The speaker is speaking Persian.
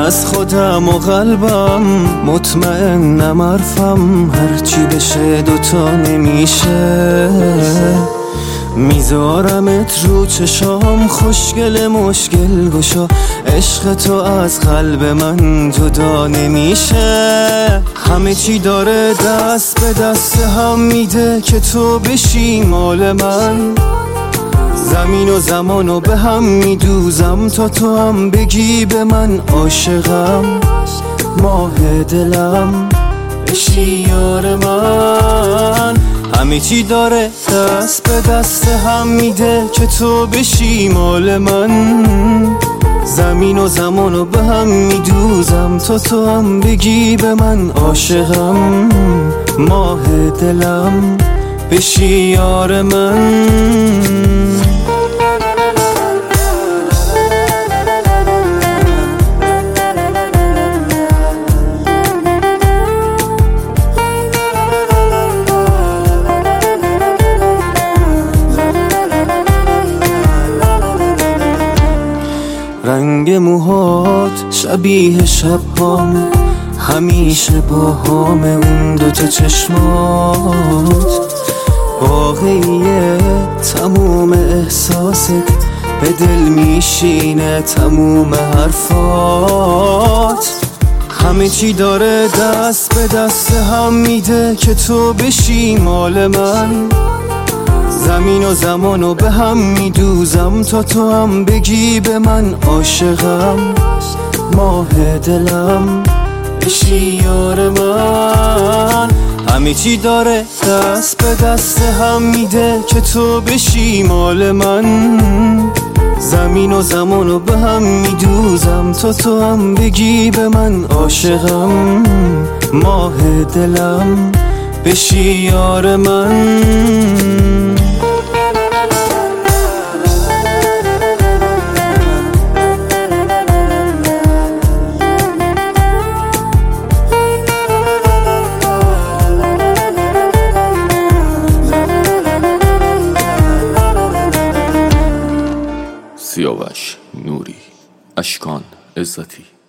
از خودم و قلبم مطمئنم حرفم هرچی بشه دوتا نمیشه. میذارمت رو چشام خوشگل مشکل گشا، عشق تو از قلب من جدا نمیشه. همه چی داره دست به دست هم میده که تو بشی مال من. زمین و زمانو به هم میدوزم تا تو هم بگی به من عاشقم. ماه دلم بشی یار من. همه چی داره دست به دست هم میده که تو بشی مال من. زمین و زمانو به هم میدوزم تا تو هم بگی به من عاشقم. ماه دلم بشی یار من. رنگ موهات شبیه شبامه، همیشه با هامه اون دوتا چشمات. واقعیه تموم احساست به دل میشینه تموم حرفات. همه چی داره دست به دست هم میده که تو بشی مال من. زمین و زمانو به هم میدوزم تا تو هم بگی به من عاشقم. ماه دلم بشی یار من. همه چی داره دست به دست هم میده که تو بشی مال من. زمین و زمانو به هم میدوزم تا تو هم بگی به من عاشقم. ماه دلم بشی یار من. سیاوش نوری، اشکان عزتی.